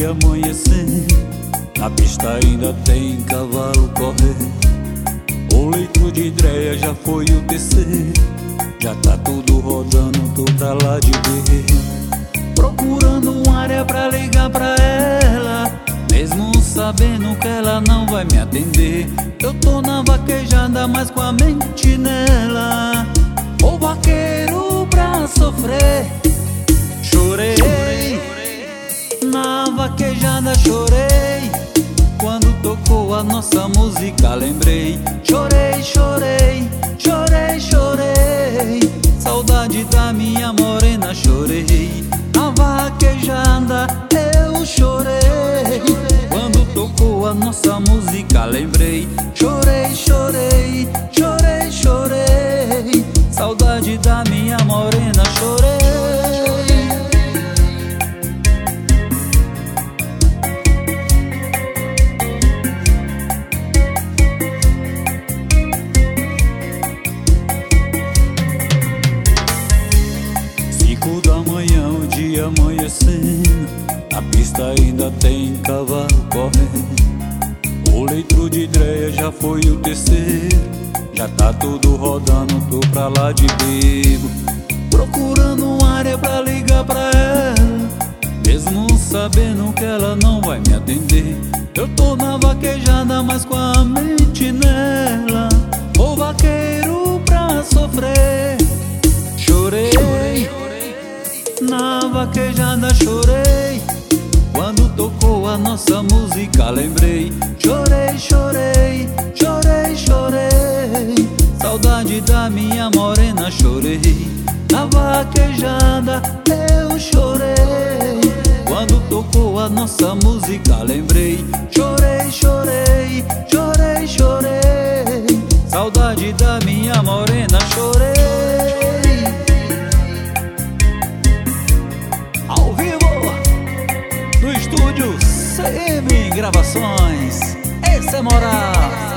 dia amanhecendo, na pista ainda tem cavalo correndo. O litro de Dreia já foi o terceiro, já tá tudo rodando, tô pra lá de ver. Procurando uma área pra ligar pra ela, mesmo sabendo que ela não vai me atender. Eu tô na vaquejada, mas com a mente nela. O vaqueiro pra sofrer. Chorei, na vaquejada chorei. Quando tocou a nossa música lembrei. Chorei, chorei, chorei, chorei. Saudade da minha morena chorei. Na vaquejada eu chorei. Quando tocou a nossa música lembrei. Chorei, chorei, chorei, chorei. Saudade da minha morena chorei. O dia amanhecendo, a pista ainda tem cavalo correndo. O litro de Dreia já foi o terceiro, já tá tudo rodando, tô pra lá de bebo. Procurando uma área pra ligar pra ela, mesmo sabendo que ela não vai me atender. Eu tô na vaquejada, mas com a mente nela. O vaqueiro pra sofrer. Chorei, na vaquejada chorei. Quando tocou a nossa música lembrei. Chorei, chorei, chorei, chorei. Saudade da minha morena chorei. Na vaquejada eu chorei. Quando tocou a nossa música lembrei. Chorei, chorei, chorei, chorei. Saudade da minha morena chorei. Estúdio CM Gravações, essa é moral.